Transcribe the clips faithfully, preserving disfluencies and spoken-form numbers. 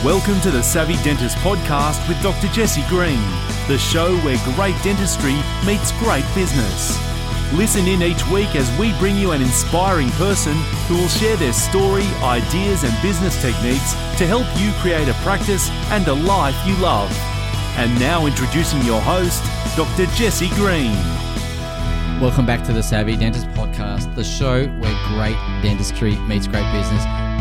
Welcome to the Savvy Dentist Podcast with Doctor Jesse Green, the show where great dentistry meets great business. Listen in each week as we bring you an inspiring person who will share their story, ideas and business techniques to help you create a practice and a life you love. And now introducing your host, Doctor Jesse Green. Welcome back to the Savvy Dentist Podcast, the show where great dentistry meets great business.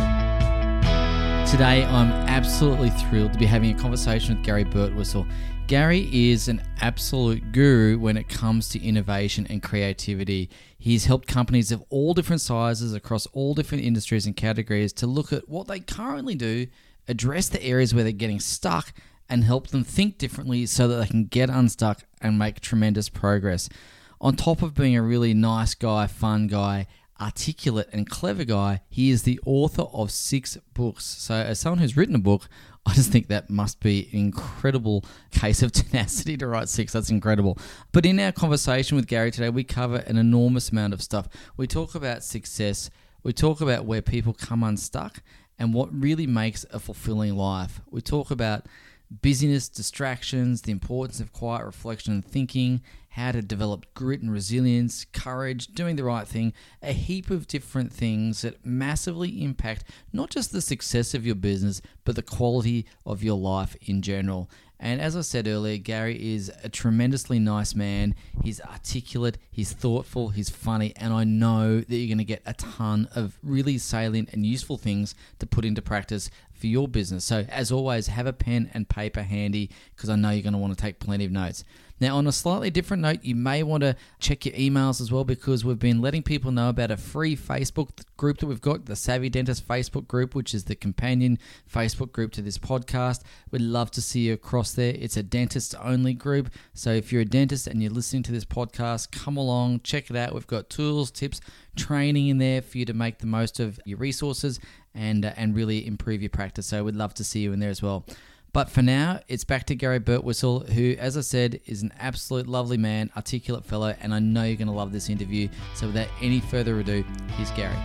Today, I'm absolutely thrilled to be having a conversation with Gary Birtwistle. Gary is an absolute guru when it comes to innovation and creativity. He's helped companies of all different sizes across all different industries and categories to look at what they currently do, address the areas where they're getting stuck, and help them think differently so that they can get unstuck and make tremendous progress. On top of being a really nice guy, fun guy, articulate and clever guy, he is the author of six books. So as someone who's written a book, I just think that must be an incredible case of tenacity to write six. That's incredible. But in our conversation with Gary today, we cover an enormous amount of stuff. We talk about success. We talk about where people come unstuck and what really makes a fulfilling life. We talk about busyness, distractions, the importance of quiet reflection and thinking, how to develop grit and resilience, courage, doing the right thing, a heap of different things that massively impact not just the success of your business, but the quality of your life in general. And as I said earlier, Gary is a tremendously nice man. He's articulate, he's thoughtful, he's funny, and I know that you're going to get a ton of really salient and useful things to put into practice for your business. So as always, have a pen and paper handy because I know you're going to want to take plenty of notes. Now, on a slightly different note, you may want to check your emails as well because we've been letting people know about a free Facebook group that we've got, the Savvy Dentist Facebook group, which is the companion Facebook group to this podcast. We'd love to see you across there. It's a dentist-only group, so if you're a dentist and you're listening to this podcast, come along, check it out. We've got tools, tips, training in there for you to make the most of your resources and, uh, and really improve your practice. So we'd love to see you in there as well. But for now, it's back to Gary Birtwistle, who, as I said, is an absolute lovely man, articulate fellow, and I know you're going to love this interview. So without any further ado, here's Gary.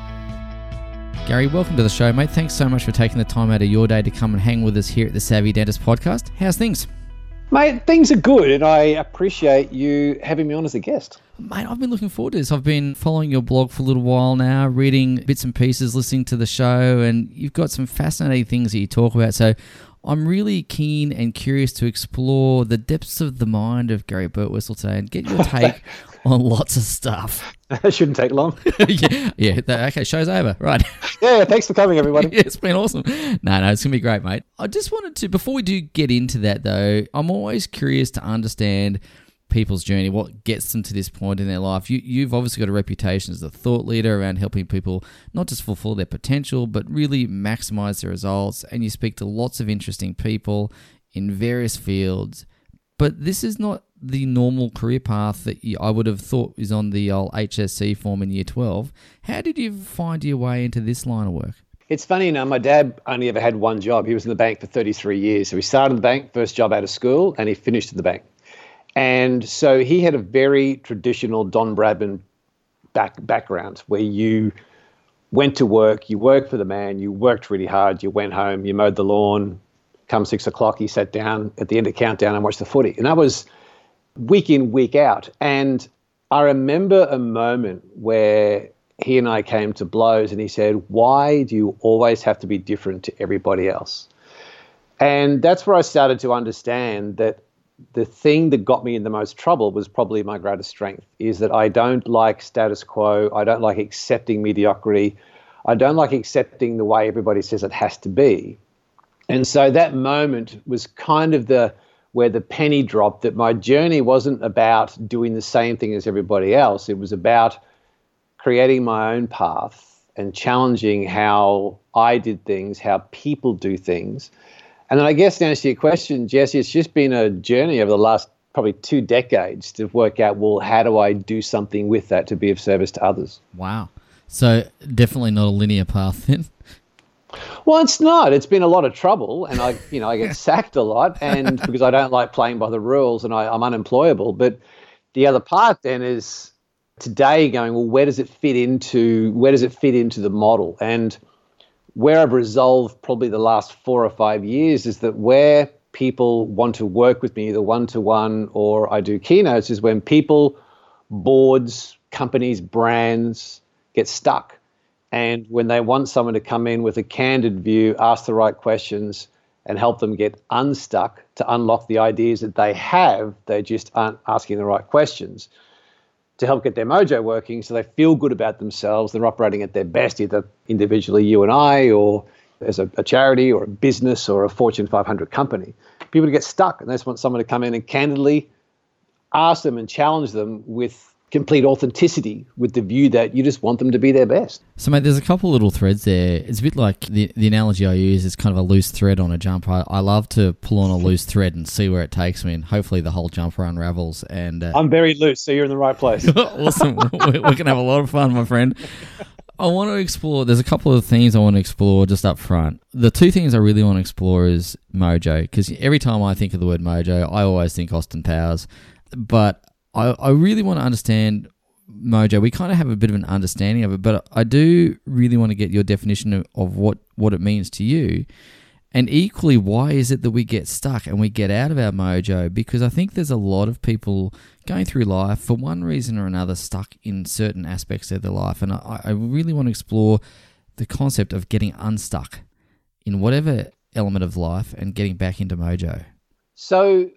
Gary, welcome to the show, mate. Thanks so much for taking the time out of your day to come and hang with us here at the Savvy Dentist Podcast. How's things? Mate, things are good, and I appreciate you having me on as a guest. Mate, I've been looking forward to this. I've been following your blog for a little while now, reading bits and pieces, listening to the show, and you've got some fascinating things that you talk about. So I'm really keen and curious to explore the depths of the mind of Gary Birtwistle today and get your take on lots of stuff. That shouldn't take long. yeah, yeah. Okay, show's over. Right. Yeah, thanks for coming, everybody. Yeah, it's been awesome. No, no, it's going to be great, mate. I just wanted to, before we do get into that, though, I'm always curious to understand people's journey, what gets them to this point in their life. You, you've obviously got a reputation as a thought leader around helping people not just fulfill their potential, but really maximize their results. And you speak to lots of interesting people in various fields. But this is not the normal career path that you, I would have thought is on the old H S C form in year twelve. How did you find your way into this line of work? It's funny, you know, my dad only ever had one job. He was in the bank for thirty-three years. So he started in the bank, first job out of school, and he finished in the bank. And so he had a very traditional Don Bradman back, background where you went to work, you worked for the man, you worked really hard, you went home, you mowed the lawn. Come six o'clock, he sat down at the end of countdown and watched the footy. And that was week in, week out. And I remember a moment where he and I came to blows and he said, why do you always have to be different to everybody else? And that's where I started to understand that the thing that got me in the most trouble was probably my greatest strength, is that I don't like status quo. I don't like accepting mediocrity. I don't like accepting the way everybody says it has to be. And so that moment was kind of the where the penny dropped, that my journey wasn't about doing the same thing as everybody else. It was about creating my own path and challenging how I did things, how people do things. And then I guess to answer your question, Jesse, it's just been a journey over the last probably two decades to work out, well, how do I do something with that to be of service to others? Wow. So definitely not a linear path then. Well, it's not. It's been a lot of trouble, and I, you know, I get sacked a lot, and because I don't like playing by the rules, and I, I'm unemployable. But the other part then is today going, well, where does it fit into? Where does it fit into the model? And where I've resolved probably the last four or five years is that where people want to work with me, either one-to-one or I do keynotes, is when people, boards, companies, brands get stuck. And when they want someone to come in with a candid view, ask the right questions, and help them get unstuck to unlock the ideas that they have, they just aren't asking the right questions to help get their mojo working so they feel good about themselves. They're operating at their best, either individually, you and I, or as a, a charity or a business or a Fortune five hundred company. People get stuck and they just want someone to come in and candidly ask them and challenge them with complete authenticity, with the view that you just want them to be their best. So, mate, there's a couple little threads there. It's a bit like the the analogy I use is kind of a loose thread on a jumper. I, I love to pull on a loose thread and see where it takes me, and hopefully the whole jumper unravels. And uh, I'm very loose, so you're in the right place. Awesome. we, we can have a lot of fun, my friend. I want to explore, there's a couple of things I want to explore just up front. The two things I really want to explore is mojo, because every time I think of the word mojo, I always think Austin Powers. But I, I really want to understand mojo. We kind of have a bit of an understanding of it, but I do really want to get your definition of, of what, what it means to you. And equally, why is it that we get stuck and we get out of our mojo? Because I think there's a lot of people going through life for one reason or another stuck in certain aspects of their life. And I, I really want to explore the concept of getting unstuck in whatever element of life and getting back into mojo. So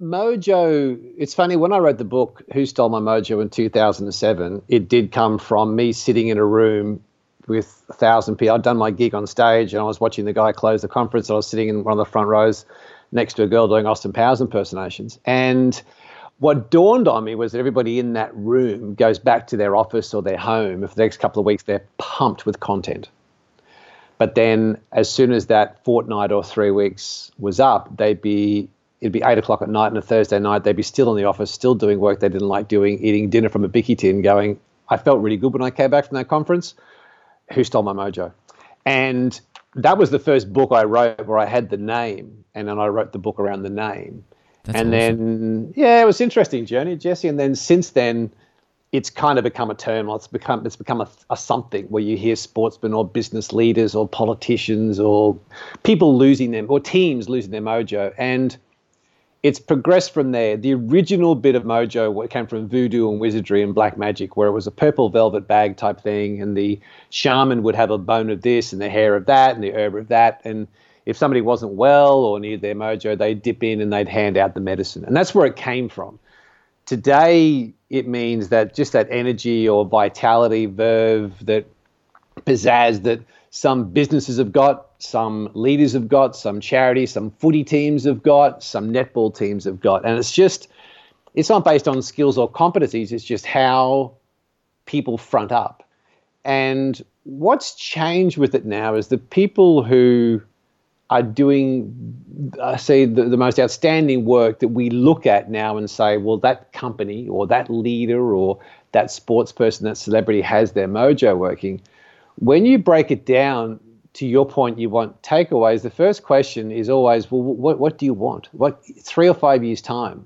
mojo, it's funny, when I wrote the book, Who Stole My Mojo, in two thousand seven, it did come from me sitting in a room with a thousand people. I'd done my gig on stage and I was watching the guy close the conference. And I was sitting in one of the front rows next to a girl doing Austin Powers impersonations. And what dawned on me was that everybody in that room goes back to their office or their home. For the next couple of weeks, they're pumped with content. But then as soon as that fortnight or three weeks was up, they'd be, it'd be eight o'clock at night on a Thursday night. They'd be still in the office, still doing work they didn't like doing, eating dinner from a bicky tin, going, I felt really good when I came back from that conference. Who Stole My Mojo? And that was the first book I wrote where I had the name, and then I wrote the book around the name. That's and awesome. then, yeah, it was an interesting journey, Jesse. And then since then, it's kind of become a term. It's become it's become a, a something where you hear sportsmen or business leaders or politicians or people losing them, or teams losing their mojo. And it's progressed from there. The original bit of mojo came from voodoo and wizardry and black magic, where it was a purple velvet bag type thing, and the shaman would have a bone of this and the hair of that and the herb of that. And if somebody wasn't well or needed their mojo, they'd dip in and they'd hand out the medicine. And that's where it came from. Today, it means that just that energy or vitality, verve, that pizzazz that some businesses have got, some leaders have got, some charities, some footy teams have got, some netball teams have got. And it's just, it's not based on skills or competencies. It's just how people front up. And what's changed with it now is the people who are doing, I say, the, the most outstanding work that we look at now and say, well, that company or that leader or that sports person, that celebrity has their mojo working. When you break it down, to your point, you want takeaways. The first question is always, well, what, what do you want? What three or five years time?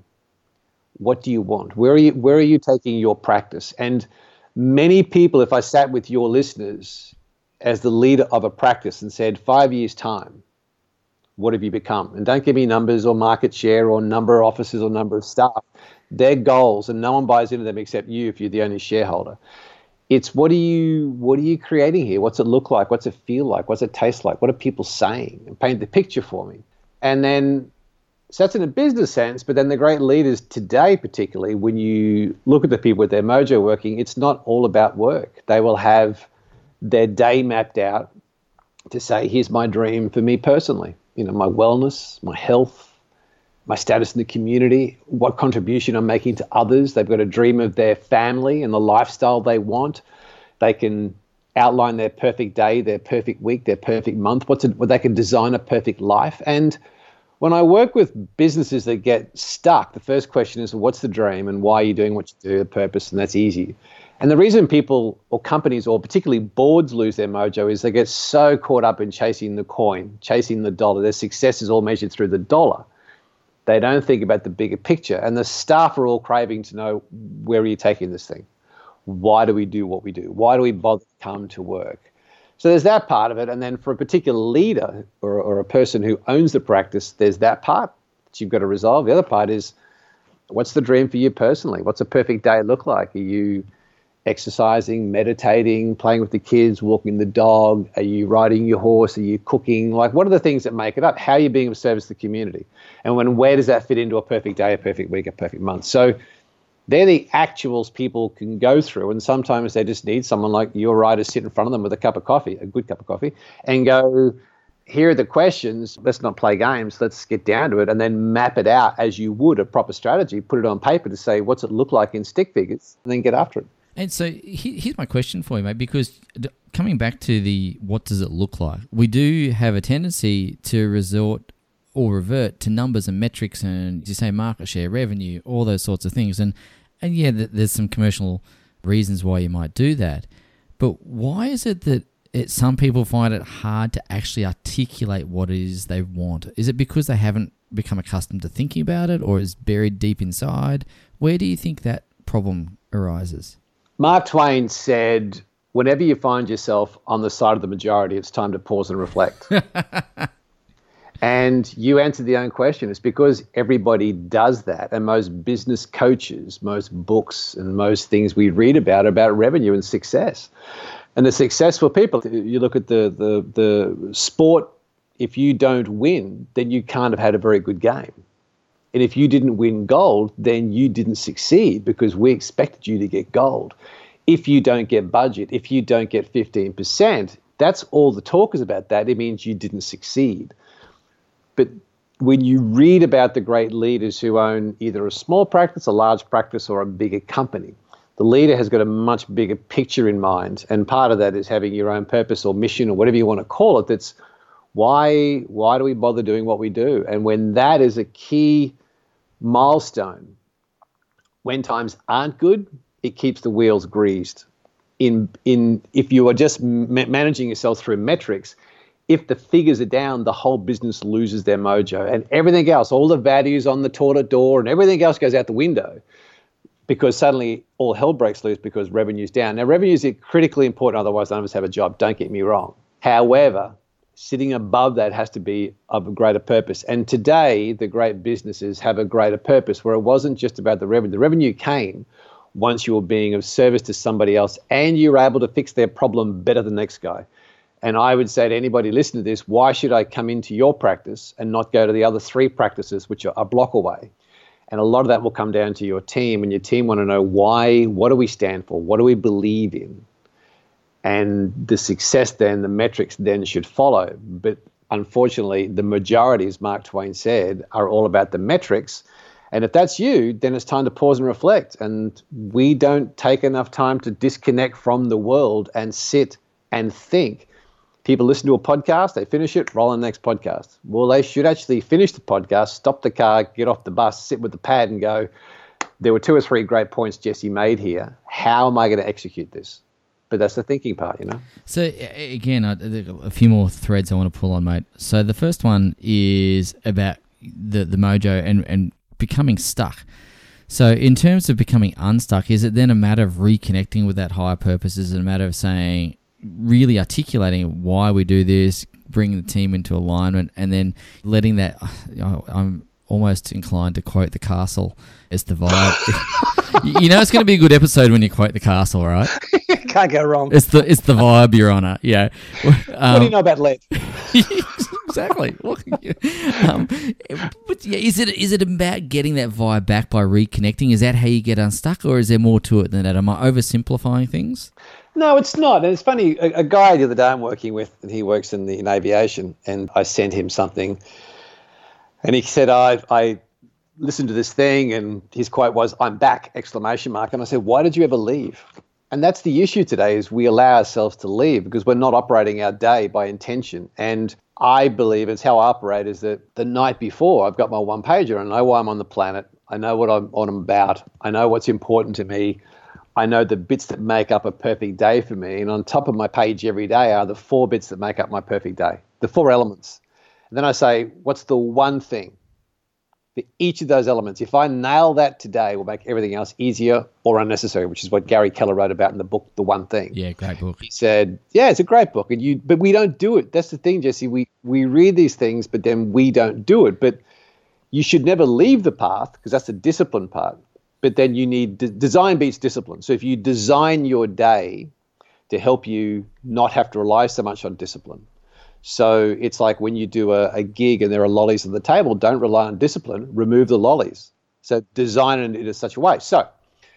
What do you want? Where are you, where are you taking your practice? And many people, if I sat with your listeners as the leader of a practice and said, five years time, what have you become? And don't give me numbers or market share or number of offices or number of staff. They're goals, and no one buys into them except you if you're the only shareholder. It's what are you what are you creating here? What's it look like? What's it feel like? What's it taste like? What are people saying? And paint the picture for me. And then, so that's in a business sense, but then the great leaders today, particularly, when you look at the people with their mojo working, it's not all about work. They will have their day mapped out to say, here's my dream for me personally. You know, my wellness, my health, my status in the community, what contribution I'm making to others. They've got a dream of their family and the lifestyle they want. They can outline their perfect day, their perfect week, their perfect month. What's it, well, they can design a perfect life. And when I work with businesses that get stuck, the first question is, well, what's the dream and why are you doing what you do, the purpose? And that's easy. And the reason people or companies or particularly boards lose their mojo is they get so caught up in chasing the coin, chasing the dollar. Their success is all measured through the dollar. They don't think about the bigger picture. And the staff are all craving to know, where are you taking this thing? Why do we do what we do? Why do we bother to come to work? So there's that part of it. And then for a particular leader or, or a person who owns the practice, there's that part that you've got to resolve. The other part is, what's the dream for you personally? What's a perfect day look like? Are you exercising, meditating, playing with the kids, walking the dog? Are you riding your horse? Are you cooking? Like, what are the things that make it up? How are you being of service to the community? And when, where does that fit into a perfect day, a perfect week, a perfect month? So they're the actuals people can go through. And sometimes they just need someone like you or I to sit in front of them with a cup of coffee, a good cup of coffee, and go, here are the questions. Let's not play games. Let's get down to it, and then map it out as you would a proper strategy, put it on paper to say, what's it look like in stick figures, and then get after it. And so here's my question for you, mate, because coming back to the what does it look like, we do have a tendency to resort or revert to numbers and metrics and, as you say, market share, revenue, all those sorts of things. And, and yeah, there's some commercial reasons why you might do that. But why is it that it, some people find it hard to actually articulate what it is they want? Is it because they haven't become accustomed to thinking about it, or is buried deep inside? Where do you think that problem arises? Mark Twain said, whenever you find yourself on the side of the majority, it's time to pause and reflect. And you answered the own question. It's because everybody does that. And most business coaches, most books and most things we read about are about revenue and success. And the successful people, you look at the, the, the sport, if you don't win, then you can't have had a very good game. And if you didn't win gold, then you didn't succeed because we expected you to get gold. If you don't get budget, if you don't get fifteen percent, that's all the talk is about that. It means you didn't succeed. But when you read about the great leaders who own either a small practice, a large practice, or a bigger company, the leader has got a much bigger picture in mind. And part of that is having your own purpose or mission or whatever you want to call it. That's why, why do we bother doing what we do? And when that is a key milestone, when times aren't good, it keeps the wheels greased. In in if you are just ma- managing yourself through metrics, if the figures are down, the whole business loses their mojo, and everything else, all the values on the toilet door and everything else goes out the window, because suddenly all hell breaks loose because revenue's down. Now, revenue is critically important, otherwise none of us have a job, don't get me wrong. However, sitting above that has to be of a greater purpose. And today, the great businesses have a greater purpose where it wasn't just about the revenue. The revenue came once you were being of service to somebody else and you were able to fix their problem better than the next guy. And I would say to anybody listening to this, why should I come into your practice and not go to the other three practices, which are a block away? And a lot of that will come down to your team, and your team want to know why, what do we stand for? What do we believe in? And the success then, the metrics then should follow. But unfortunately, the majority, as Mark Twain said, are all about the metrics. And if that's you, then it's time to pause and reflect. And we don't take enough time to disconnect from the world and sit and think. People listen to a podcast, they finish it, roll on the next podcast. Well, they should actually finish the podcast, stop the car, get off the bus, sit with the pad and go, there were two or three great points Jesse made here. How am I going to execute this? But that's the thinking part, you know. So again, I, a few more threads I want to pull on, mate. So the first one is about the the mojo and, and becoming stuck. So in terms of becoming unstuck, is it then a matter of reconnecting with that higher purpose? Is it a matter of saying, really articulating why we do this, bringing the team into alignment, and then letting that, you know, I'm almost inclined to quote The Castle as the vibe. You know it's going to be a good episode when you quote The Castle, right? Can't go wrong. It's the it's the vibe you're on it, yeah. Um, what do you know about lead? Exactly. What can you, um, but yeah, is it is it about getting that vibe back by reconnecting? Is that how you get unstuck, or is there more to it than that? Am I oversimplifying things? No, it's not. And it's funny, a, a guy the other day I'm working with, and he works in the in aviation, and I sent him something, and he said, I, I listened to this thing, and his quote was, "I'm back!" exclamation mark. And I said, why did you ever leave? And that's the issue today, is we allow ourselves to leave because we're not operating our day by intention. And I believe it's how I operate, is that the night before I've got my one pager. I know why I'm on the planet. I know what I'm, what I'm about. I know what's important to me. I know the bits that make up a perfect day for me. And on top of my page every day are the four bits that make up my perfect day, the four elements. And then I say, what's the one thing for each of those elements. If I nail that today, it will make everything else easier or unnecessary, which is what Gary Keller wrote about in the book, The One Thing. Yeah, great book. He said, yeah, it's a great book. And you, but we don't do it. That's the thing, Jesse. We, we read these things, but then we don't do it. But you should never leave the path, because that's the discipline part. But then you need de- design beats discipline. So if you design your day to help you not have to rely so much on discipline. So it's like when you do a, a gig and there are lollies on the table, don't rely on discipline, remove the lollies. So design it in such a way. So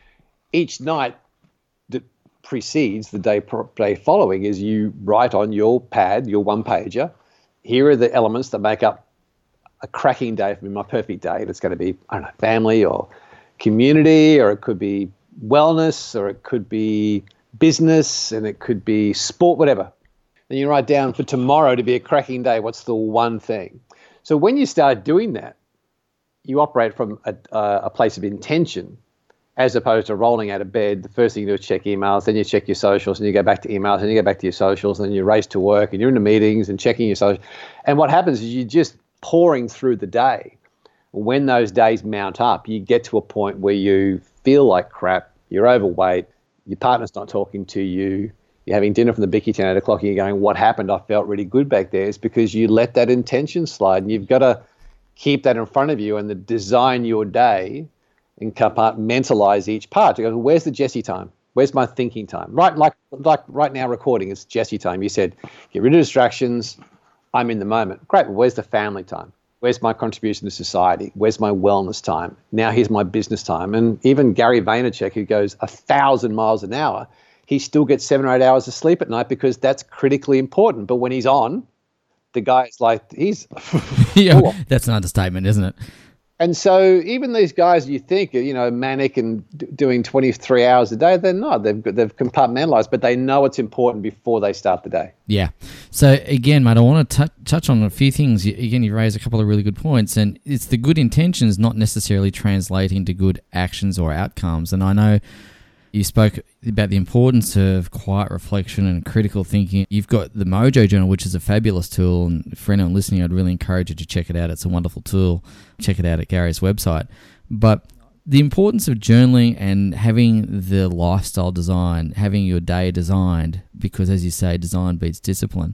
each night that precedes the day, day following is you write on your pad, your one pager, here are the elements that make up a cracking day for me, my perfect day. It's going to be, I don't know, family or community, or it could be wellness, or it could be business, and it could be sport, whatever. Then you write down for tomorrow to be a cracking day, what's the one thing? So when you start doing that, you operate from a, a place of intention, as opposed to rolling out of bed. The first thing you do is check emails, then you check your socials, and you go back to emails, and you go back to your socials, and then you race to work, and you're in the meetings and checking your socials. And what happens is you're just pouring through the day. When those days mount up, you get to a point where you feel like crap, you're overweight, your partner's not talking to you, you're having dinner from the Bicky Town at eight o'clock, and you're going, what happened? I felt really good back there. It's because you let that intention slide, and you've got to keep that in front of you and the design your day and compartmentalize each part. To go, where's the Jesse time? Where's my thinking time? Right, like like right now recording, it's Jesse time. You said, get rid of distractions, I'm in the moment. Great, but where's the family time? Where's my contribution to society? Where's my wellness time? Now here's my business time. And even Gary Vaynerchuk, who goes a thousand miles an hour, he still gets seven or eight hours of sleep at night because that's critically important. But when he's on, the guy's like, he's... yeah, that's an understatement, isn't it? And so even these guys you think are, you know, manic and d- doing twenty-three hours a day, they're not. They've they've compartmentalized, but they know it's important before they start the day. Yeah. So again, mate, I want to t- touch on a few things. You, again, you raised a couple of really good points, and it's the good intentions not necessarily translating to good actions or outcomes. And I know you spoke about the importance of quiet reflection and critical thinking. You've got the Mojo Journal, which is a fabulous tool. And for anyone listening, I'd really encourage you to check it out. It's a wonderful tool. Check it out at Gary's website. But the importance of journaling and having the lifestyle design, having your day designed, because as you say, design beats discipline.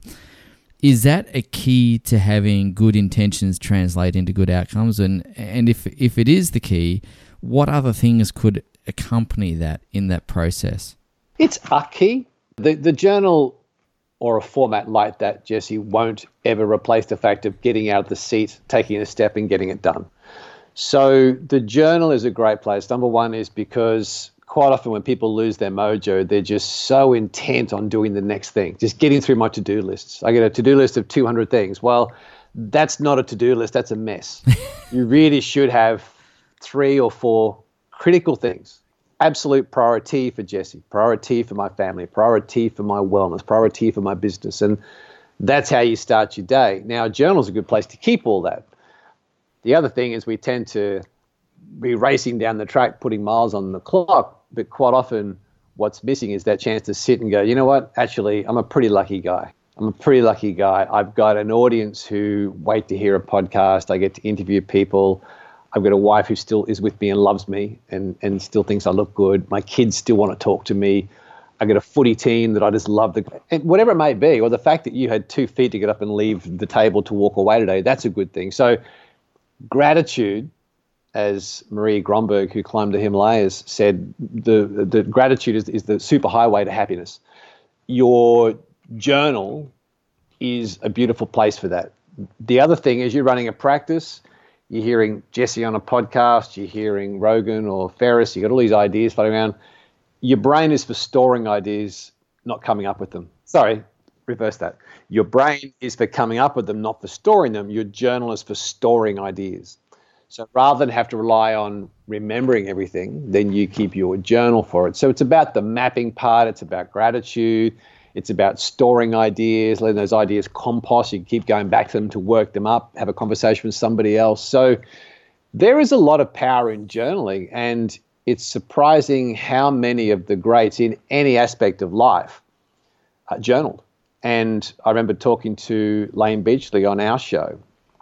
Is that a key to having good intentions translate into good outcomes? And and if if it is the key, what other things could accompany that in that process? It's a key. The the journal or a format like that, Jesse, won't ever replace the fact of getting out of the seat, taking a step and getting it done. So the journal is a great place. Number one is because quite often when people lose their mojo, they're just so intent on doing the next thing, just getting through my to-do lists. I get a to-do list of two hundred things. Well, that's not a to-do list. That's a mess. You really should have three or four critical things. Absolute priority for Jesse, priority for my family, priority for my wellness, priority for my business. And that's how you start your day. Now, a journal is a good place to keep all that. The other thing is we tend to be racing down the track, putting miles on the clock, but quite often what's missing is that chance to sit and go, you know what, actually, I'm a pretty lucky guy. I'm a pretty lucky guy. I've got an audience who wait to hear a podcast. I get to interview people. I've got a wife who still is with me and loves me and, and still thinks I look good. My kids still want to talk to me. I've got a footy team that I just love. The, and whatever it may be, or the fact that you had two feet to get up and leave the table to walk away today, that's a good thing. So gratitude, as Marie Gromberg, who climbed the Himalayas, said, the, the gratitude is, is the superhighway to happiness. Your journal is a beautiful place for that. The other thing is you're running a practice. You're hearing Jesse on a podcast, you're hearing Rogan or Ferris, you got all these ideas floating around. Your brain is for storing ideas, not coming up with them. Sorry, reverse that. Your brain is for coming up with them, not for storing them. Your journal is for storing ideas. So rather than have to rely on remembering everything, then you keep your journal for it. So it's about the mapping part, it's about gratitude, it's about storing ideas, letting those ideas compost. You can keep going back to them to work them up, have a conversation with somebody else. So there is a lot of power in journaling, and it's surprising how many of the greats in any aspect of life uh, journaled. And I remember talking to Lane Beachley on our show,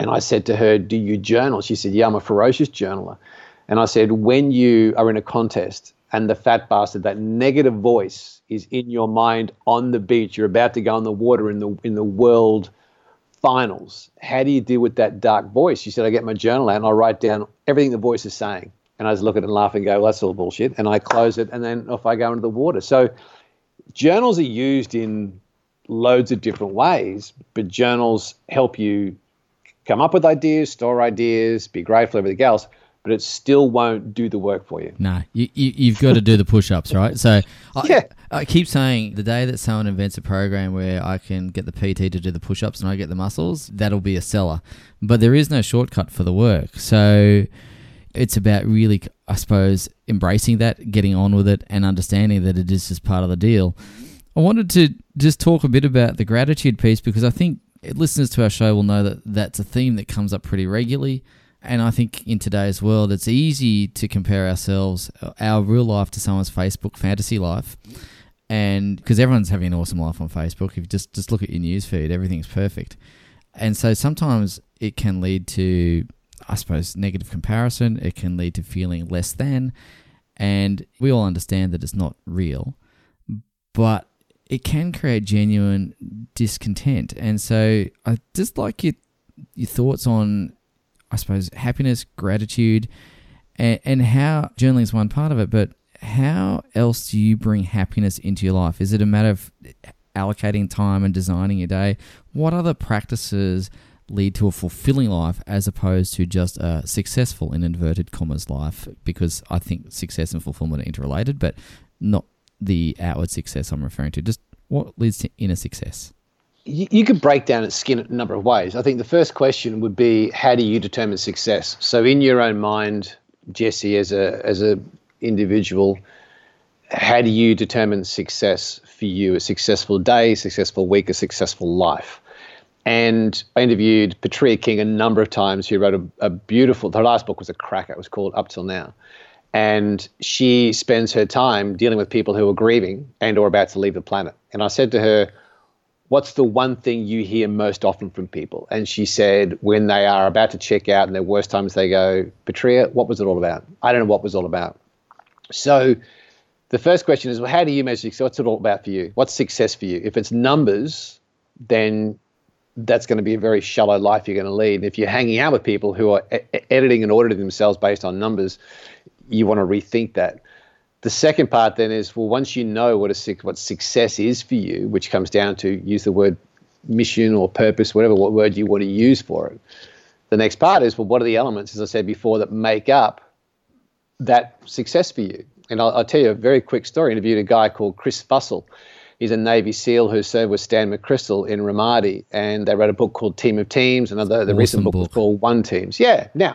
And I said to her, do you journal? She said, yeah, I'm a ferocious journaler. And I said, when you are in a contest and the fat bastard, that negative voice is in your mind on the beach, you're about to go in the water in the in the world finals, how do you deal with that dark voice? She said, I get my journal out and I write down everything the voice is saying. And I just look at it and laugh and go, well, that's all bullshit. And I close it and then off I go into the water. So journals are used in loads of different ways, but journals help you come up with ideas, store ideas, be grateful, everything else, but it still won't do the work for you. No, you, you, you've got to do the push-ups, right? So yeah. I, I keep saying the day that someone invents a program where I can get the P T to do the push-ups and I get the muscles, that'll be a seller. But there is no shortcut for the work. So it's about really, I suppose, embracing that, getting on with it, and understanding that it is just part of the deal. I wanted to just talk a bit about the gratitude piece because I think listeners to our show will know that that's a theme that comes up pretty regularly. And I think in today's world, it's easy to compare ourselves, our real life, to someone's Facebook fantasy life. And because everyone's having an awesome life on Facebook, if you just, just look at your news feed, everything's perfect. And so sometimes it can lead to, I suppose, negative comparison. It can lead to feeling less than. And we all understand that it's not real, but it can create genuine discontent. And so I just like your, your thoughts on, I suppose, happiness, gratitude, and, and how journaling is one part of it, but how else do you bring happiness into your life? Is it a matter of allocating time and designing your day? What other practices lead to a fulfilling life as opposed to just a successful, in inverted commas, life? Because I think success and fulfillment are interrelated, but not the outward success I'm referring to. Just what leads to inner success? You, you could break down its skin a number of ways. I think the first question would be, how do you determine success? So in your own mind, Jesse, as a as a individual, how do you determine success for you? A successful day, successful week, a successful life? And I interviewed Petrea King a number of times. She wrote a, a beautiful, her last book was a cracker. It was called Up Till Now. And she spends her time dealing with people who are grieving and or about to leave the planet. And I said to her, what's the one thing you hear most often from people? And she said, when they are about to check out in their worst times, they go, Petrea, what was it all about? I don't know what it was all about. So the first question is, well, how do you measure success? What's it all about for you? What's success for you? If it's numbers, then that's going to be a very shallow life you're going to lead. And if you're hanging out with people who are e- editing and auditing themselves based on numbers, you want to rethink that. The second part then is, well, once you know what a what success is for you, which comes down to, use the word mission or purpose, whatever what word you want to use for it. The next part is, well, what are the elements, as I said before, that make up that success for you? And I'll, I'll tell you a very quick story. I interviewed a guy called Chris Fussell. He's a Navy SEAL who served with Stan McChrystal in Ramadi, and they wrote a book called Team of Teams, and the, the awesome recent book, book was called One Teams. Yeah. Now,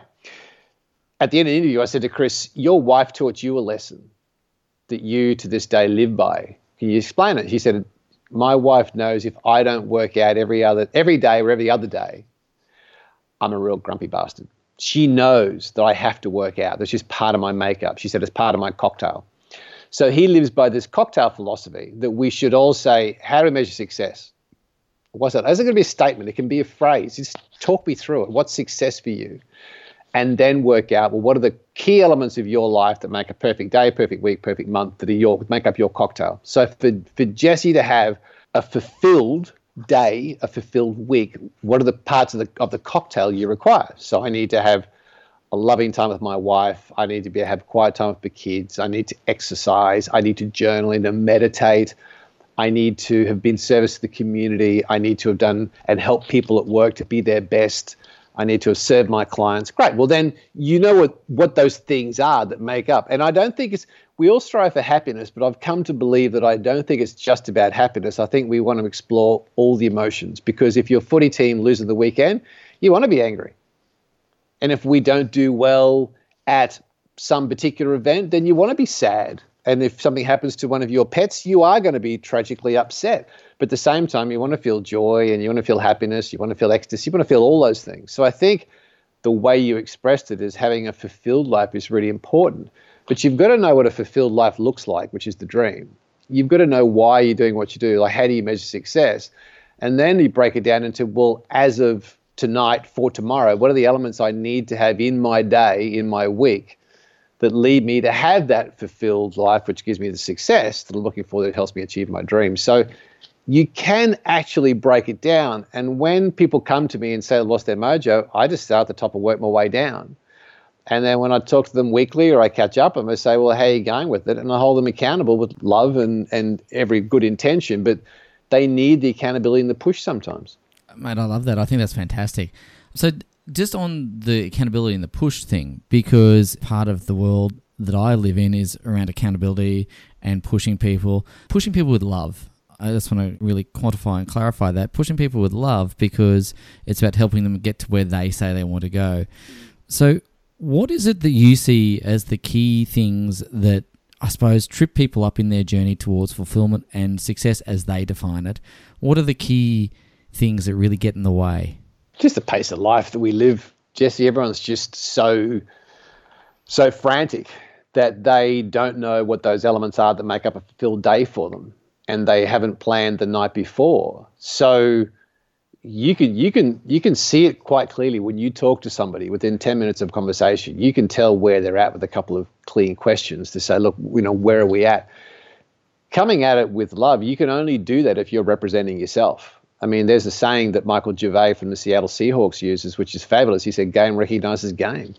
at the end of the interview, I said to Chris, your wife taught you a lesson that you to this day live by. Can you explain it? He said, my wife knows if I don't work out every other every day or every other day, I'm a real grumpy bastard. She knows that I have to work out. That's just part of my makeup. She said it's part of my cocktail. So he lives by this cocktail philosophy that we should all say, how do we measure success? What's that? Isn't going to be a statement. It can be a phrase. Just talk me through it. What's success for you? And then work out, well, what are the key elements of your life that make a perfect day, perfect week, perfect month, that are your, make up your cocktail? So for, for Jesse to have a fulfilled day, a fulfilled week, what are the parts of the of the cocktail you require? So I need to have a loving time with my wife. I need to be have quiet time with the kids. I need to exercise. I need to journal and to meditate. I need to have been service to the community. I need to have done and help people at work to be their best. I need to have served my clients. Great. Well, then you know what, what those things are that make up. And I don't think it's, we all strive for happiness, but I've come to believe that I don't think it's just about happiness. I think we want to explore all the emotions, because if your footy team loses the weekend, you want to be angry. And if we don't do well at some particular event, then you want to be sad. And if something happens to one of your pets, you are going to be tragically upset. But at the same time, you want to feel joy and you want to feel happiness, you want to feel ecstasy, you want to feel all those things. So I think the way you expressed it as having a fulfilled life is really important. But you've got to know what a fulfilled life looks like, which is the dream. You've got to know why you're doing what you do. Like, how do you measure success? And then you break it down into, well, as of tonight for tomorrow? What are the elements I need to have in my day, in my week, that lead me to have that fulfilled life, which gives me the success that I'm looking for, that helps me achieve my dreams? So you can actually break it down. And when people come to me and say they lost their mojo, I just start at the top and work my way down. And then when I talk to them weekly or I catch up, I'm going to say, well, how are you going with it? And I hold them accountable with love and, and every good intention. But they need the accountability and the push sometimes. Mate, I love that. I think that's fantastic. So just on the accountability and the push thing, because part of the world that I live in is around accountability and pushing people, pushing people with love. I just want to really quantify and clarify that. Pushing people with love, because it's about helping them get to where they say they want to go. So what is it that you see as the key things that, I suppose, trip people up in their journey towards fulfillment and success as they define it? What are the key things that really get in the way? Just the pace of life that we live, Jesse. Everyone's just so, so frantic that they don't know what those elements are that make up a fulfilled day for them, and they haven't planned the night before. So you can you can you can see it quite clearly when you talk to somebody within ten minutes of conversation. You can tell where they're at with a couple of clean questions to say, look, you know, where are we at? Coming at it with love, you can only do that if you're representing yourself. I mean, there's a saying that Michael Gervais from the Seattle Seahawks uses, which is fabulous. He said, game recognizes game.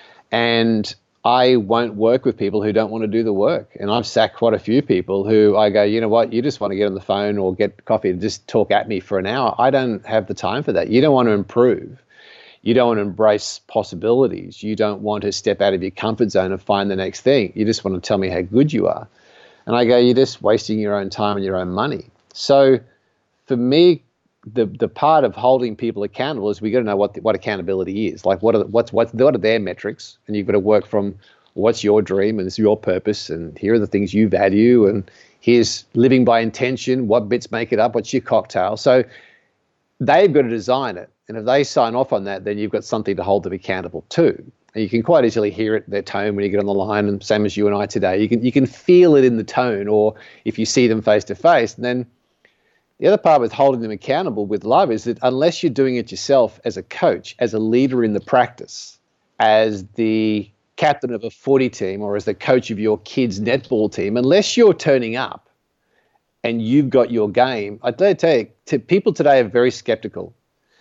And I won't work with people who don't want to do the work. And I've sacked quite a few people who I go, you know what, you just want to get on the phone or get coffee and just talk at me for an hour. I don't have the time for that. You don't want to improve. You don't want to embrace possibilities. You don't want to step out of your comfort zone and find the next thing. You just want to tell me how good you are. And I go, you're just wasting your own time and your own money. So for me, the the part of holding people accountable is we got to know what the, what accountability is. Like what are the, what's what what are their metrics, and you've got to work from what's your dream and it's your purpose, and here are the things you value, and here's living by intention. What bits make it up? What's your cocktail? So they've got to design it, and if they sign off on that, then you've got something to hold them accountable to. And you can quite easily hear it, their tone, when you get on the line, and same as you and I today. You can you can feel it in the tone, or if you see them face to face, and then. The other part with holding them accountable with love is that unless you're doing it yourself as a coach, as a leader in the practice, as the captain of a footy team, or as the coach of your kids' netball team, unless you're turning up and you've got your game, I tell you, to, people today are very skeptical,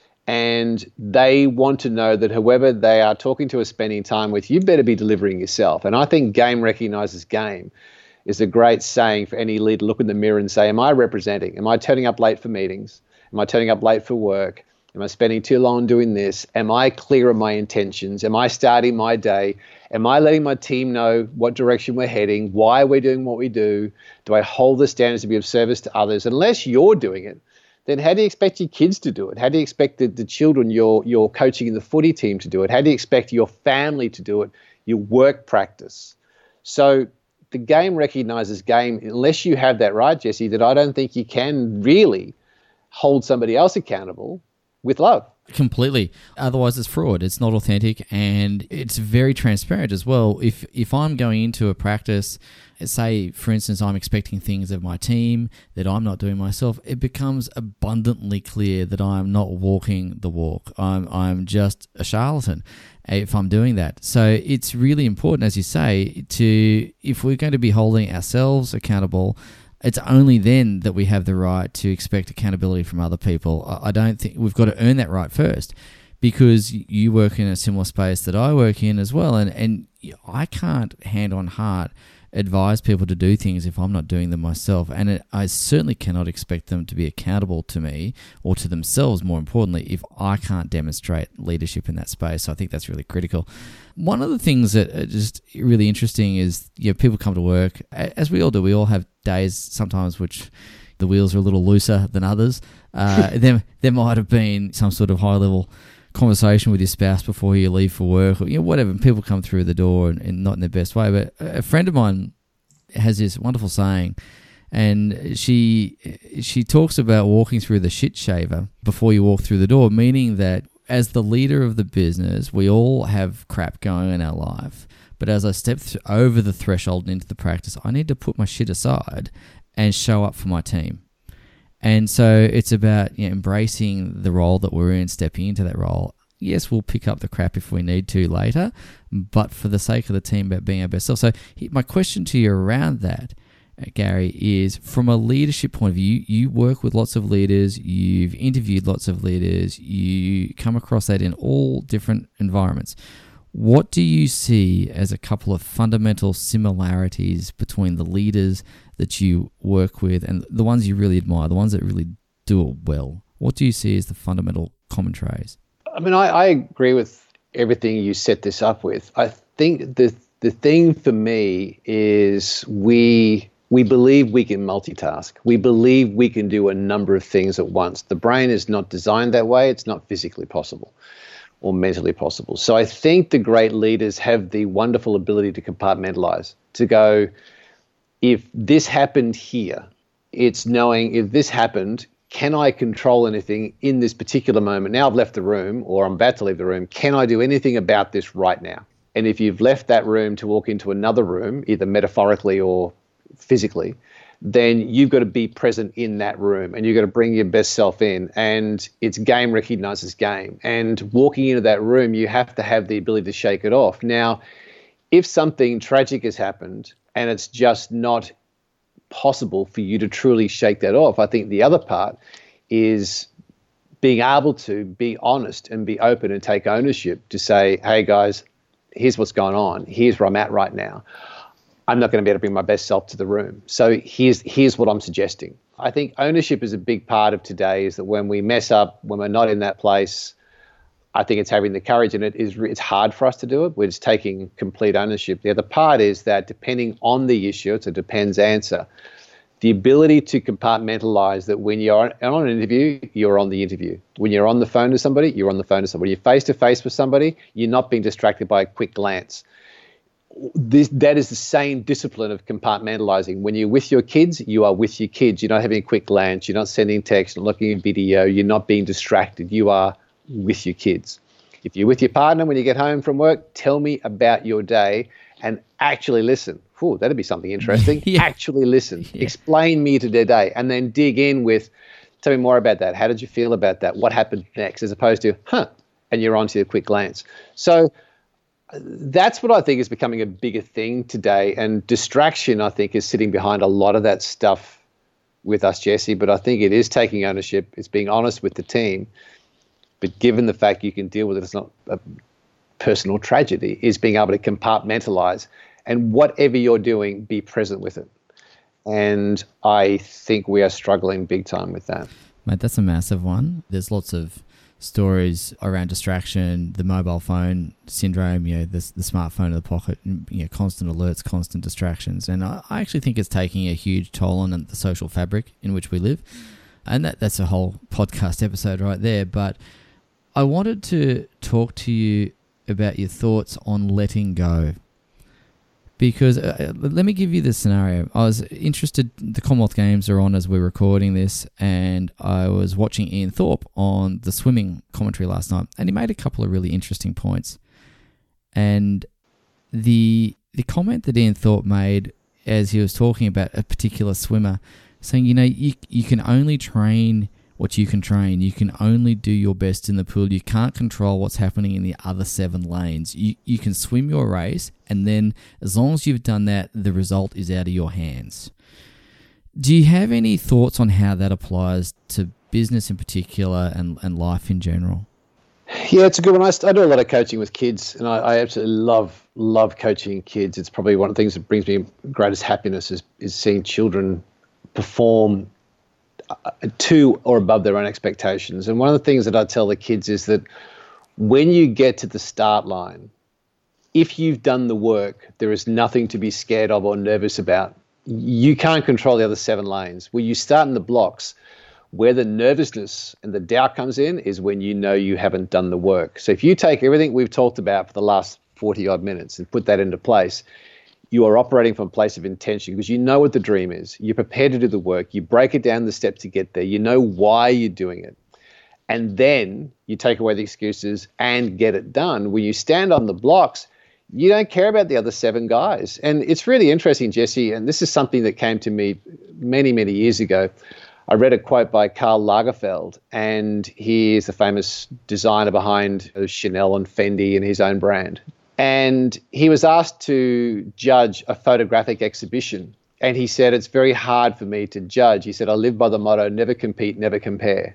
and they want to know that whoever they are talking to or spending time with, you better be delivering yourself. And I think game recognizes game is a great saying for any leader. Look in the mirror and say, am I representing? Am I turning up late for meetings? Am I turning up late for work? Am I spending too long doing this? Am I clear on my intentions? Am I starting my day? Am I letting my team know what direction we're heading? Why we're doing what we do? Do I hold the standards to be of service to others? Unless you're doing it, then how do you expect your kids to do it? How do you expect the, the children you're, you're coaching in the footy team to do it? How do you expect your family to do it? Your work practice? So the game recognizes game. Unless you have that right, Jesse, that I don't think you can really hold somebody else accountable with love. Completely. Otherwise, it's fraud. It's not authentic, and it's very transparent as well. If if I'm going into a practice, say, for instance, I'm expecting things of my team that I'm not doing myself, it becomes abundantly clear that I'm not walking the walk. I'm I'm just a charlatan if I'm doing that. So it's really important, as you say, to if we're going to be holding ourselves accountable, it's only then that we have the right to expect accountability from other people. I don't think we've got to earn that right first, because you work in a similar space that I work in as well, and, and I can't hand on heart advise people to do things if I'm not doing them myself, and it, I certainly cannot expect them to be accountable to me or to themselves, more importantly, if I can't demonstrate leadership in that space. So I think that's really critical. One of the things that are just really interesting is, you know, people come to work, as we all do. We all have days sometimes which the wheels are a little looser than others. Uh, there, there might have been some sort of high-level conversation with your spouse before you leave for work, or, you know, whatever. And people come through the door and, and not in their best way. But a friend of mine has this wonderful saying, and she she talks about walking through the shit shaver before you walk through the door, meaning that as the leader of the business, we all have crap going in our life. But as I step th- over the threshold and into the practice, I need to put my shit aside and show up for my team. And so it's about, you know, embracing the role that we're in, stepping into that role. Yes, we'll pick up the crap if we need to later, but for the sake of the team, about being our best self. So my question to you around that, Gary, is from a leadership point of view, you work with lots of leaders, you've interviewed lots of leaders, you come across that in all different environments. What do you see as a couple of fundamental similarities between the leaders that you work with and the ones you really admire, the ones that really do it well? What do you see as the fundamental common traits? I mean, I, I agree with everything you set this up with. I think the the thing for me is we we believe we can multitask. We believe we can do a number of things at once. The brain is not designed that way. It's not physically possible or mentally possible. So I think the great leaders have the wonderful ability to compartmentalize, to go, if this happened here, it's knowing if this happened, can I control anything in this particular moment? Now I've left the room or I'm about to leave the room. Can I do anything about this right now? And if you've left that room to walk into another room, either metaphorically or physically, then you've got to be present in that room and you've got to bring your best self in, and it's game recognizes game. And walking into that room, you have to have the ability to shake it off. Now, if something tragic has happened and it's just not possible for you to truly shake that off, I think the other part is being able to be honest and be open and take ownership to say, hey guys, here's what's going on. Here's where I'm at right now. I'm not going to be able to bring my best self to the room. So here's here's what I'm suggesting. I think ownership is a big part of today, is that when we mess up, when we're not in that place, I think it's having the courage, and it is it's hard for us to do it. We're just taking complete ownership. The other part is that depending on the issue, it's a depends answer, the ability to compartmentalize that when you're on an interview, you're on the interview. When you're on the phone to somebody, you're on the phone to somebody. You're face-to-face with somebody, you're not being distracted by a quick glance. This, that is the same discipline of compartmentalizing. When you're with your kids, you are with your kids. You're not having a quick glance. You're not sending text, not looking at video. You're not being distracted. You are with your kids. If you're with your partner when you get home from work, tell me about your day and actually listen. Ooh, that'd be something interesting. yeah. Actually listen. Yeah. Explain me to their day, and then dig in with, tell me more about that. How did you feel about that? What happened next? As opposed to, huh, and you're on to a quick glance. So that's what I think is becoming a bigger thing today. And distraction, I think, is sitting behind a lot of that stuff with us, Jesse. But I think it is taking ownership. It's being honest with the team. But given the fact you can deal with it, it's not a personal tragedy, is being able to compartmentalize and whatever you're doing, be present with it. And I think we are struggling big time with that. Mate, that's a massive one. There's lots of stories around distraction, the mobile phone syndrome, you know, the, the smartphone in the pocket, you know, constant alerts, constant distractions. And I, I actually think it's taking a huge toll on the social fabric in which we live. And that, that's a whole podcast episode right there. But I wanted to talk to you about your thoughts on letting go. Because uh, let me give you the scenario. I was interested, the Commonwealth Games are on as we're recording this, and I was watching Ian Thorpe on the swimming commentary last night, and he made a couple of really interesting points. And the the comment that Ian Thorpe made as he was talking about a particular swimmer, saying, you know, you you can only train what you can train. You can only do your best in the pool. You can't control what's happening in the other seven lanes. You you can swim your race, and then as long as you've done that, the result is out of your hands. Do you have any thoughts on how that applies to business in particular and, and life in general? Yeah, it's a good one. I, I do a lot of coaching with kids, and I, I absolutely love love coaching kids. It's probably one of the things that brings me greatest happiness is, is seeing children perform to or above their own expectations. And one of the things that I tell the kids is that when you get to the start line, if you've done the work, there is nothing to be scared of or nervous about. You can't control the other seven lanes. When you start in the blocks, where the nervousness and the doubt comes in is when you know you haven't done the work. So if you take everything we've talked about for the last forty odd minutes and put that into place, you are operating from a place of intention because you know what the dream is. You're prepared to do the work. You break it down the steps to get there. You know why you're doing it. And then you take away the excuses and get it done. When you stand on the blocks, you don't care about the other seven guys. And it's really interesting, Jesse, and this is something that came to me many, many years ago. I read a quote by Karl Lagerfeld, and he is the famous designer behind Chanel and Fendi and his own brand. And he was asked to judge a photographic exhibition. And he said, it's very hard for me to judge. He said, I live by the motto, never compete, never compare.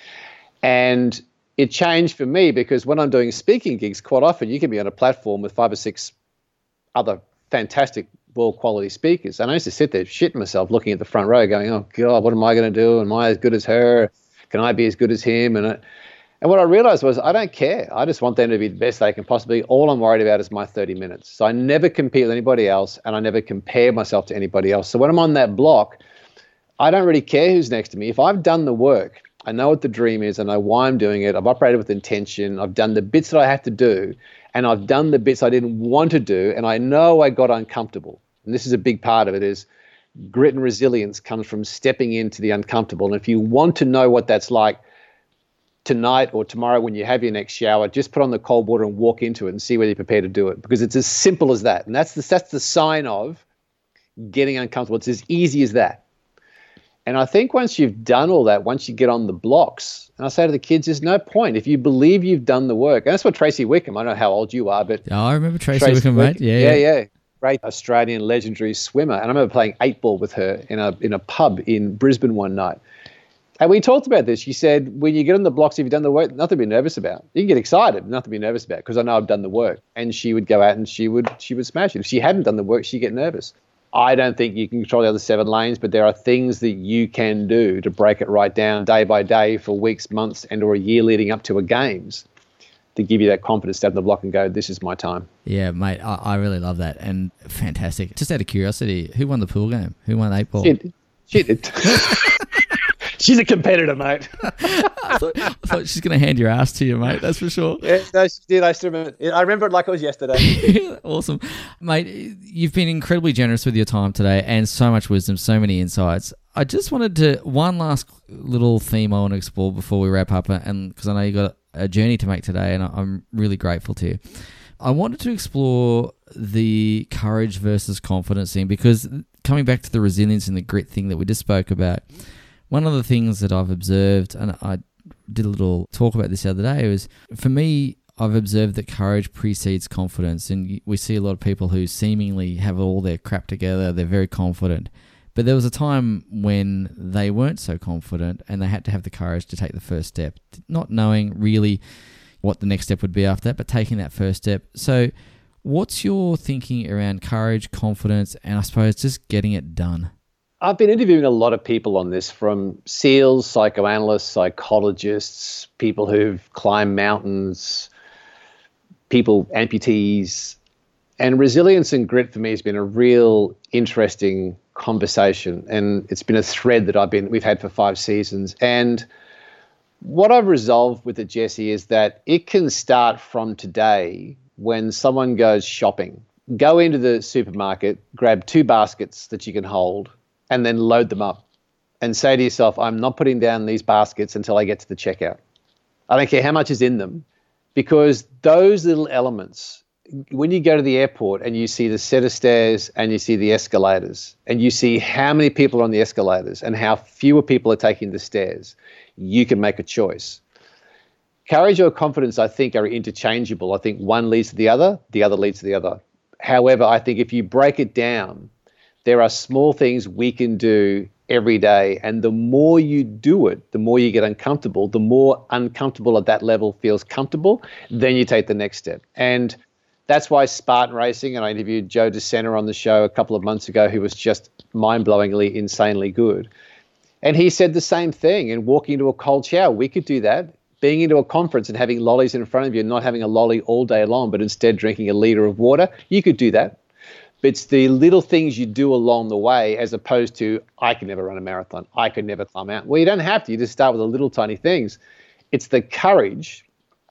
And it changed for me because when I'm doing speaking gigs, quite often you can be on a platform with five or six other fantastic world quality speakers. And I used to sit there shitting myself looking at the front row going, oh God, what am I going to do? Am I as good as her? Can I be as good as him? And it, and what I realized was I don't care. I just want them to be the best they can possibly. All I'm worried about is my thirty minutes. So I never compete with anybody else, and I never compare myself to anybody else. So when I'm on that block, I don't really care who's next to me. If I've done the work, I know what the dream is, I know why I'm doing it, I've operated with intention, I've done the bits that I have to do, and I've done the bits I didn't want to do, and I know I got uncomfortable. And this is a big part of it, is grit and resilience comes from stepping into the uncomfortable. And if you want to know what that's like, tonight or tomorrow when you have your next shower, just put on the cold water and walk into it and see whether you're prepared to do it, because it's as simple as that. And that's the, that's the sign of getting uncomfortable. It's as easy as that. And I think once you've done all that, once you get on the blocks, and I say to the kids, there's no point. If you believe you've done the work, and that's what Tracy Wickham, I don't know how old you are, but... Oh, I remember Tracy, Tracy Wickham, Wickham, mate. Yeah, yeah, yeah. yeah. Great Australian legendary swimmer. And I remember playing eight ball with her in a in a pub in Brisbane one night. And we talked about this. She said, when you get on the blocks, if you've done the work, nothing to be nervous about. You can get excited, nothing to be nervous about, because I know I've done the work. And she would go out and she would she would smash it. If she hadn't done the work, she'd get nervous. I don't think you can control the other seven lanes, but there are things that you can do to break it right down day by day for weeks, months, and or a year leading up to a games to give you that confidence to step on the block and go, this is my time. Yeah, mate, I, I really love that. And fantastic. Just out of curiosity, who won the pool game? Who won eight ball? Shit. Shit. She's a competitor, mate. I, thought, I thought she's going to hand your ass to you, mate. That's for sure. Yeah, no, she did. I still remember it. I remember it like it was yesterday. Awesome. Mate, you've been incredibly generous with your time today and so much wisdom, so many insights. I just wanted to, one last little theme I want to explore before we wrap up, and because I know you got a journey to make today, and I'm really grateful to you. I wanted to explore the courage versus confidence thing, because coming back to the resilience and the grit thing that we just spoke about, one of the things that I've observed, and I did a little talk about this the other day, was for me, I've observed that courage precedes confidence. And we see a lot of people who seemingly have all their crap together, they're very confident. But there was a time when they weren't so confident and they had to have the courage to take the first step, not knowing really what the next step would be after that, but taking that first step. So what's your thinking around courage, confidence, and I suppose just getting it done? I've been interviewing a lot of people on this, from SEALs, psychoanalysts, psychologists, people who've climbed mountains, people, amputees. And resilience and grit for me has been a real interesting conversation. And it's been a thread that I've been, we've had for five seasons. And what I've resolved with it, Jesse, is that it can start from today when someone goes shopping. Go into the supermarket, grab two baskets that you can hold, and then load them up and say to yourself, I'm not putting down these baskets until I get to the checkout. I don't care how much is in them, because those little elements, when you go to the airport and you see the set of stairs and you see the escalators and you see how many people are on the escalators and how fewer people are taking the stairs, you can make a choice. Courage or confidence, I think, are interchangeable. I think one leads to the other, the other leads to the other. However, I think if you break it down, there are small things we can do every day. And the more you do it, the more you get uncomfortable. The more uncomfortable at that level feels comfortable, then you take the next step. And that's why Spartan Racing, and I interviewed Joe DeSena on the show a couple of months ago, who was just mind-blowingly, insanely good. And he said the same thing. And walking into a cold shower, we could do that. Being into a conference and having lollies in front of you, and not having a lolly all day long, but instead drinking a litre of water, you could do that. But it's the little things you do along the way, as opposed to, I could never run a marathon, I could never climb out. Well, you don't have to. You just start with the little tiny things. It's the courage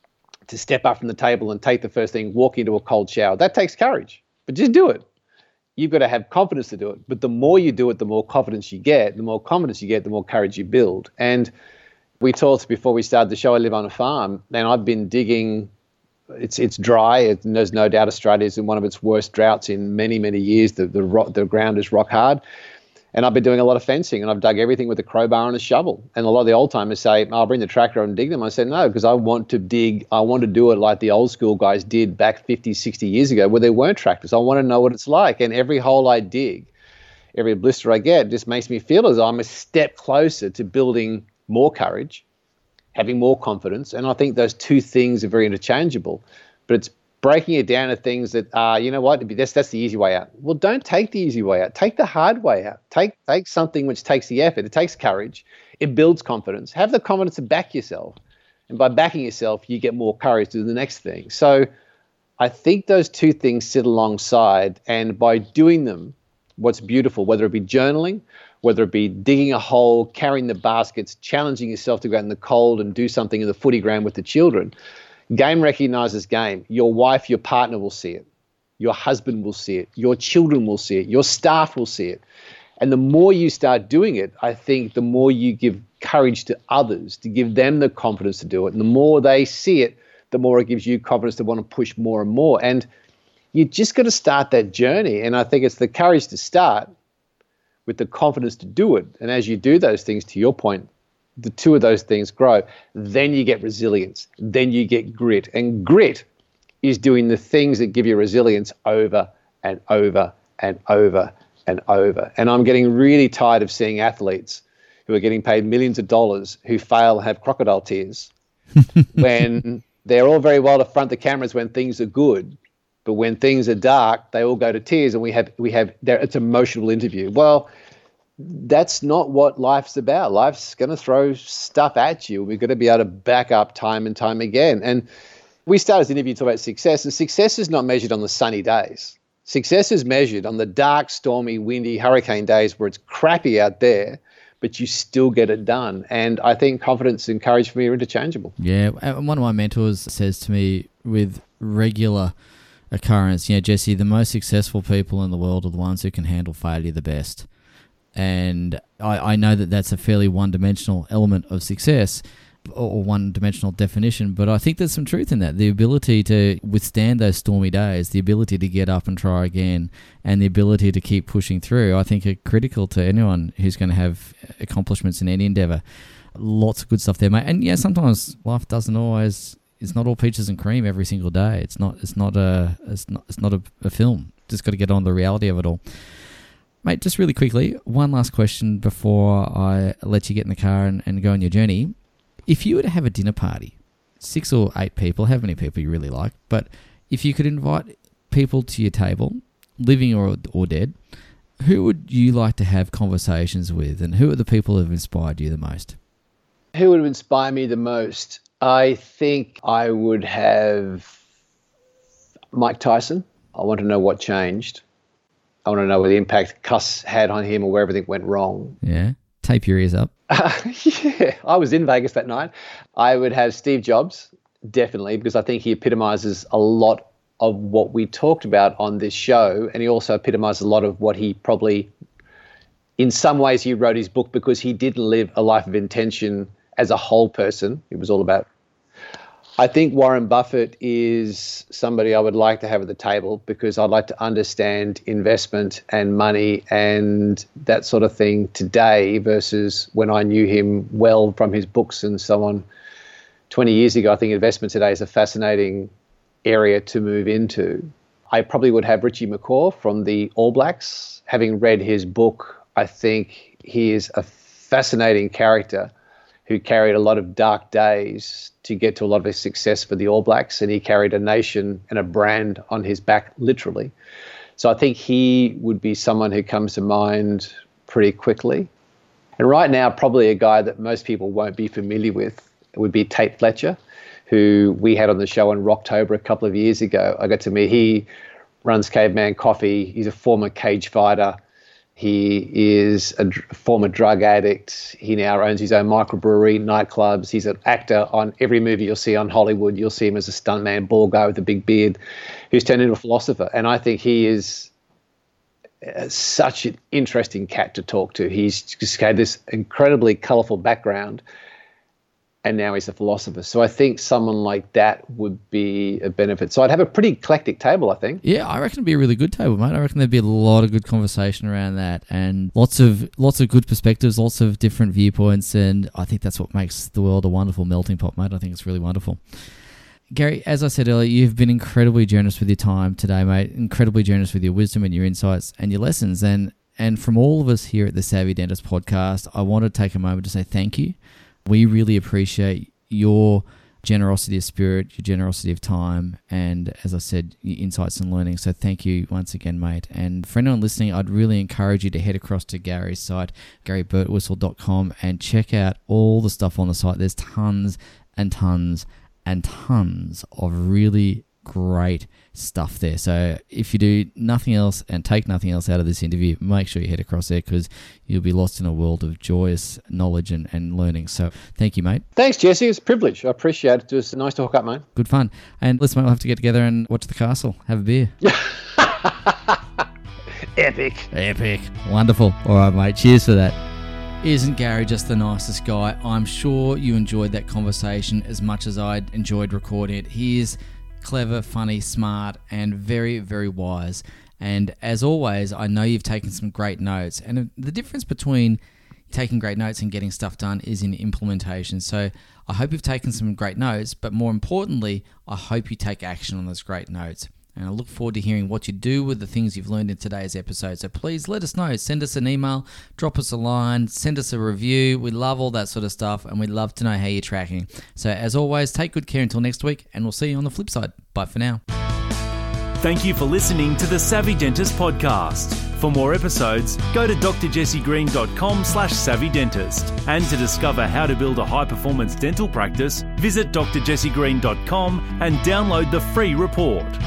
to step up from the table and take the first thing, walk into a cold shower. That takes courage, but just do it. You've got to have confidence to do it. But the more you do it, the more confidence you get. The more confidence you get, the more courage you build. And we talked before we started the show, I live on a farm, and I've been digging. It's it's dry. It, there's no doubt Australia is in one of its worst droughts in many, many years. The the, rock, the ground is rock hard. And I've been doing a lot of fencing, and I've dug everything with a crowbar and a shovel. And a lot of the old timers say, I'll bring the tractor and dig them. I said, no, because I want to dig, I want to do it like the old school guys did back fifty, sixty years ago where there weren't tractors. I want to know what it's like. And every hole I dig, every blister I get just makes me feel as though I'm a step closer to building more courage, having more confidence. And I think those two things are very interchangeable. But it's breaking it down to things that are, you know what, that's, that's the easy way out. Well, don't take the easy way out. Take the hard way out. Take, take something which takes the effort. It takes courage. It builds confidence. Have the confidence to back yourself. And by backing yourself, you get more courage to do the next thing. So I think those two things sit alongside. And by doing them, what's beautiful, whether it be journaling, whether it be digging a hole, carrying the baskets, challenging yourself to go out in the cold and do something in the footy ground with the children. Game recognizes game. Your wife, your partner will see it. Your husband will see it. Your children will see it. Your staff will see it. And the more you start doing it, I think the more you give courage to others, to give them the confidence to do it. And the more they see it, the more it gives you confidence to want to push more and more. And you just got to start that journey. And I think it's the courage to start with the confidence to do it. And as you do those things, to your point, the two of those things grow. Then you get resilience. Then you get grit. And grit is doing the things that give you resilience over and over and over and over. And I'm getting really tired of seeing athletes who are getting paid millions of dollars who fail and have crocodile tears when they're all very well to front the cameras when things are good. But when things are dark, they all go to tears, and we have we have there. It's an emotional interview. Well, that's not what life's about. Life's going to throw stuff at you. We've got to be able to back up time and time again. And we started this interview talking about success, and success is not measured on the sunny days. Success is measured on the dark, stormy, windy, hurricane days where it's crappy out there, but you still get it done. And I think confidence and courage for me are interchangeable. Yeah. One of my mentors says to me with regular occurrence, you know, Jesse, the most successful people in the world are the ones who can handle failure the best. And I, I know that that's a fairly one-dimensional element of success or one-dimensional definition, but I think there's some truth in that. The ability to withstand those stormy days, the ability to get up and try again, and the ability to keep pushing through, I think are critical to anyone who's going to have accomplishments in any endeavour. Lots of good stuff there, mate. And yeah, sometimes life doesn't always, it's not all peaches and cream every single day. It's not, it's not a, it's not, it's not a, a film. Just got to get on the reality of it all. Mate, just really quickly, one last question before I let you get in the car and, and go on your journey. If you were to have a dinner party, six or eight people, how many people you really like, but if you could invite people to your table, living or or dead, who would you like to have conversations with, and who are the people who have inspired you the most? Who would inspire me the most? I think I would have Mike Tyson. I want to know what changed. I want to know what the impact Cuss had on him or where everything went wrong. Yeah. Tape your ears up. Uh, yeah. I was in Vegas that night. I would have Steve Jobs, definitely, because I think he epitomizes a lot of what we talked about on this show. And he also epitomizes a lot of what he probably, in some ways, he wrote his book because he didn't live a life of intention as a whole person. It was all about. I think Warren Buffett is somebody I would like to have at the table because I'd like to understand investment and money and that sort of thing today versus when I knew him well from his books and so on twenty years ago. I think investment today is a fascinating area to move into. I probably would have Richie McCaw from the All Blacks. Having read his book, I think he is a fascinating character who carried a lot of dark days to get to a lot of his success for the All Blacks, and he carried a nation and a brand on his back, literally. So I think he would be someone who comes to mind pretty quickly. And right now, probably a guy that most people won't be familiar with would be Tate Fletcher, who we had on the show in Rocktober a couple of years ago. I got to meet, he runs Caveman Coffee. He's a former cage fighter. He is a dr- former drug addict. He now owns his own microbrewery, nightclubs. He's an actor on every movie you'll see on Hollywood. You'll see him as a stuntman, bald guy with a big beard, who's turned into a philosopher. And I think he is uh, such an interesting cat to talk to. He's just had this incredibly colourful background. and now he's a philosopher. So I think someone like that would be a benefit. So I'd have a pretty eclectic table, I think. Yeah, I reckon it'd be a really good table, mate. I reckon there'd be a lot of good conversation around that, and lots of lots of good perspectives, lots of different viewpoints, and I think that's what makes the world a wonderful melting pot, mate. I think it's really wonderful. Gary, as I said earlier, you've been incredibly generous with your time today, mate. Incredibly generous with your wisdom and your insights and your lessons. And and from all of us here at the Savvy Dentist podcast, I want to take a moment to say thank you. We really appreciate your generosity of spirit, your generosity of time, and as I said, your insights and learning. So thank you once again, mate. And for anyone listening, I'd really encourage you to head across to Gary's site, gary birtwistle dot com, and check out all the stuff on the site. There's tons and tons and tons of really great stuff there. So if you do nothing else and take nothing else out of this interview, make sure you head across there, because you'll be lost in a world of joyous knowledge and, and learning. So thank you, mate. Thanks, Jesse. It's a privilege. I appreciate it. It was nice to hook up, mate. Good fun. And listen, mate, we'll have to get together and watch the castle, have a beer. Epic. Epic. Wonderful. All right, mate. Cheers for that. Isn't Gary just the nicest guy? I'm sure you enjoyed that conversation as much as I enjoyed recording it. He is clever, funny, smart, and very, very wise. And as always, I know you've taken some great notes. And the difference between taking great notes and getting stuff done is in implementation. So I hope you've taken some great notes, but more importantly, I hope you take action on those great notes. And I look forward to hearing what you do with the things you've learned in today's episode. So please let us know. Send us an email, drop us a line, send us a review. We love all that sort of stuff, and we'd love to know how you're tracking. So as always, take good care until next week, and we'll see you on the flip side. Bye for now. Thank you for listening to the Savvy Dentist podcast. For more episodes, go to d r jesse green dot com slash savvy dentist. And to discover how to build a high-performance dental practice, visit d r jesse green dot com and download the free report.